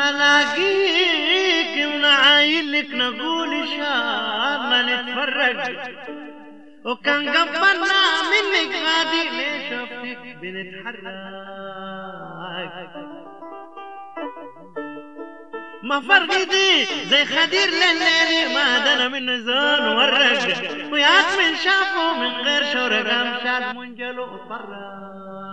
الاقيك ونعايلك نقول شاء نتفرج، وكان قبلنا منك غادي ليش شفتك بنتحرك. ما فرق دي زي خدير لليل ما دنا من نزول ورق، وياك من شافه من غير شورق امشال منجل وطرق.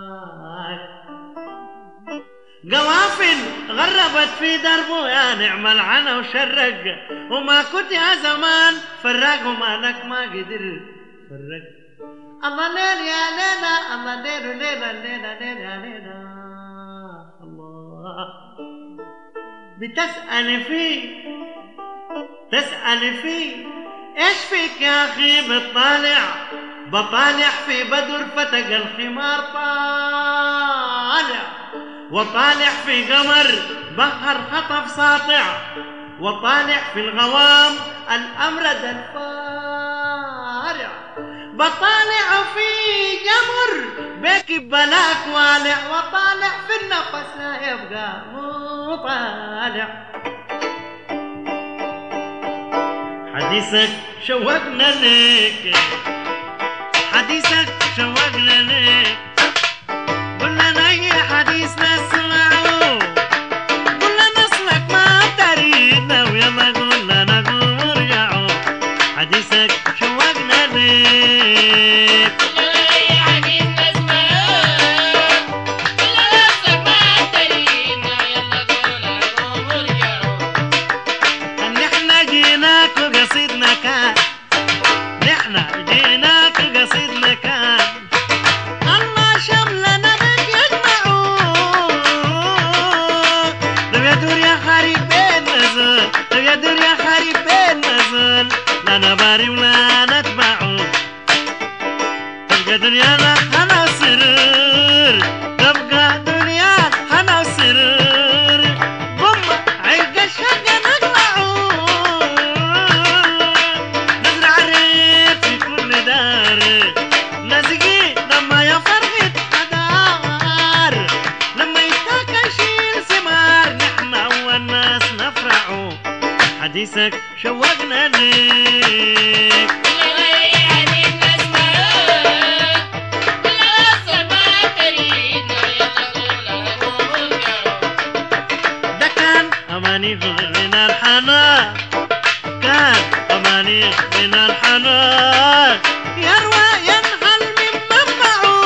قوافل غربت في دربه يا نعم العنا وشرق، وما كنت يا زمان فرق ومالك ما قدر فرق. الله ليل يا ليلى الله ليل ليلى ليلى ليلى يا ليلى الله. بتسأل فيه ايش فيك يا اخي بطالع في بدر فتق الحمار طالع، وطالع في قمر بحر خطف ساطع، وطالع في الغوام الأمرد الفارع، بطالع في جمر بك بلاك والع، وطالع في النفس لا يبقى مطالع. حديثك شوقنا ليك، حديثك شوقنا ليك، قلنا اي حديث نسمعه، قلنا نسمعك ما تريدنا ويلا قلنا نقوم ورجعوا. حديثك شوقنا ليك، قلنا اي حديث نسمعه، قلنا نسمعك ما تريدنا ويلا قلنا نقوم ورجعوا. ان احنا جيناك وقصيدنا كان، نحنا جيناك وقصيدنا كان، الله شملنا بك يجمعوا. لو يدور يا خريب بين نزل، لو يدور يا خريب بين نزل، لا نباري ولا نتبعوا. تبقى دنيانا هنا وسرور، تبقى دنيانا هنا وسرور، بم عيق الشقة نقلعوا. نزرع الريف في كل دار، نسقي لما يفرغت حدار، لما يتاكل شيل ثمار، نحنا أول ناس نفرحوا. حديثك شوقنا ليك، قلنا اي حديث نسمعه، قلنا نسمعك ما تريدنا ويلا قلنا نقوم ورجعوا. ده كان أماني من الحنان، كان أماني من الحنان، يروى ينحل من منبعه،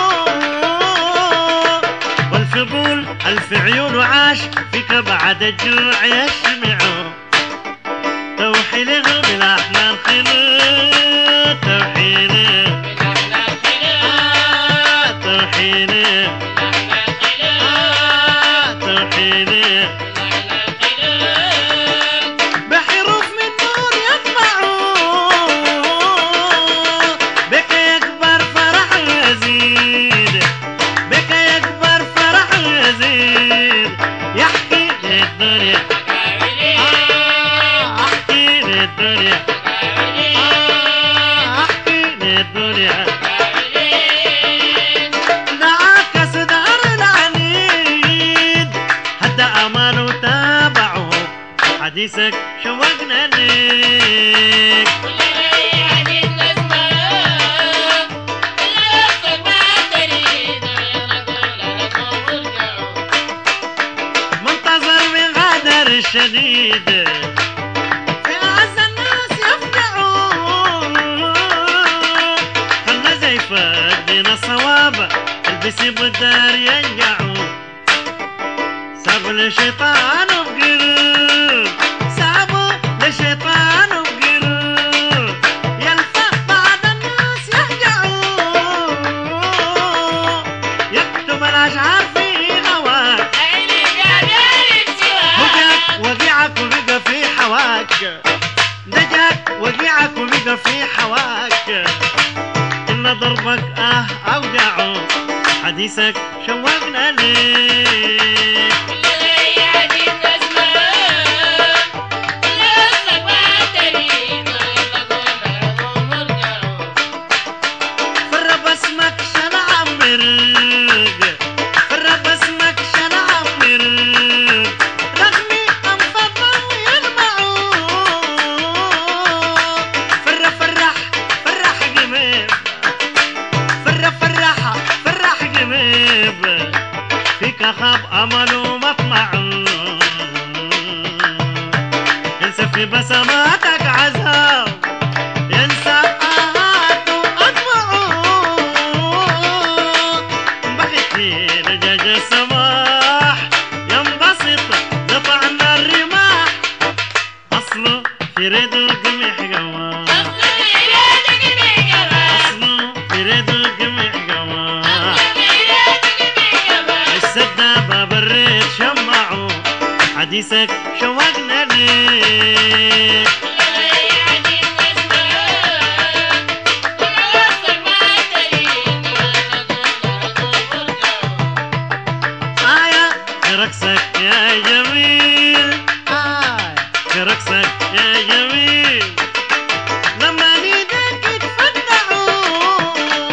والفضول ألف عيون وعاش فيك بعد الجوع يشمعوا. توحيله بالأحلام خلق، توحيله بلحنا الخلاف، توحيله بلحنا الخلاف، توحيله بلحنا الخلاف. بحروف من نور يطلعوا، بك يكبر فرح ويزيد، بك يكبر فرح ويزيد، يحكي للدنيا احكي للدنيا احكي للدنيا. دعاك صدر العنيد هدى امان وتابعه. حديثك شوقنا ليك، قلنا اي حديث نسمعه، قلنا نسمعك ما تريدنا ويلا قلنا نقوم ورجعوا. منتظر بغدر الشديد في أعز الناس يفقعوا. خلنا زي فدينا الصواب البسي بالدار ينجعوا. سابوا لشيطان وبقرب، سابوا لشيطان وبقرب، يلفق بعد الناس يهجعوا. يكتب الأشعار في هواك، عيني قادر سواك، وجاك وقيعك وبقى في حواك، دجاك وقيعك وبقى في حواك. إن ضربك أوجعه. حديثك شوقنا ليك، قلنا اي حديث نسمعه، قلنا نسمعك ما تريدنا ويلا قلنا نقوم ورجعوا. فرب اسمك شن عمرق، فرب اسمك شن عمرق، رغم منك خاب أمل ومطمع ينسى في بسماتك عذاب ينسى آهات وأطمع بخت في دجاج السماح ينبسط لطعم الرماح أصله في ريد القمح قواه أصله في ريد القمح قواه السدابة بالريد شمعوا حديثك شوقنا ليك رقصك يا جميل رقصك يا جميل لما نيدك يتفتحوا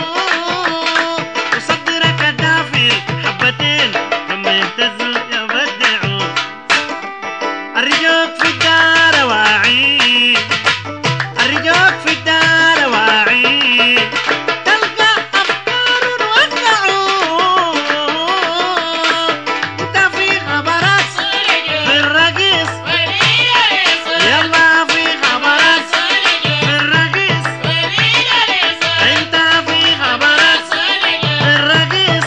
وصدرك دافي حبتين لما يهتزوا يبدعوا الرجوك في الدار واعي الرجوك في الدار واعي تلقى أفكار وقعوا انت في خبرك في الرقيص يلا في خبرك في الرقيص انت في خبرك في الرقيص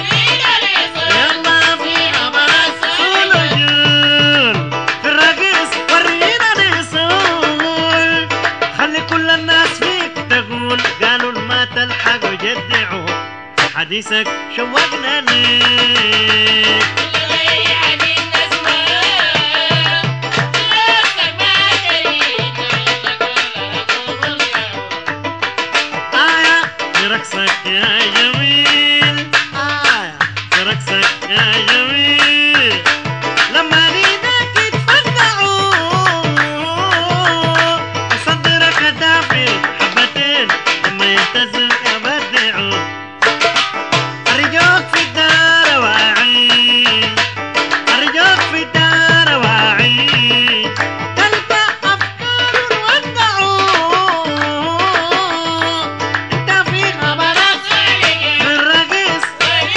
يلا في خبرك سولجون في الرقيص ورينا نسول خلي كل الناس فيك تقول قالوا ما تلحق وجدعوا حديثك شوقنا ليك في رقصك يا جميل في رقصك يا جميل لما نيدك يتفقعوا وصدرك دافي حبتين لما يهتزوا يبدعوا الرجوك في الدار واعي الرجوك في الدار واعي تلقى أفكار وقعوا انت في خبرك في الرقيص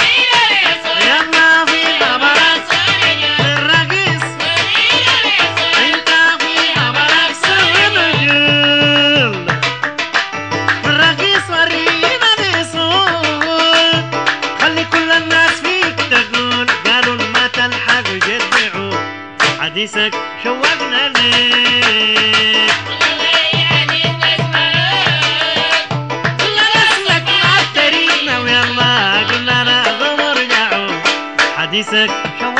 يلا في خبرك في الرقيص انت في خبرك سولجون في الرقيص ورينا نسول خلي كل الناس فيك تقول قالوا ما تلحق وجدعوا حديثك شوقنا ليك قلنا نسلك عالطريقنا ويلا قلنا ناخذ ورجعوا حديثك شوقنا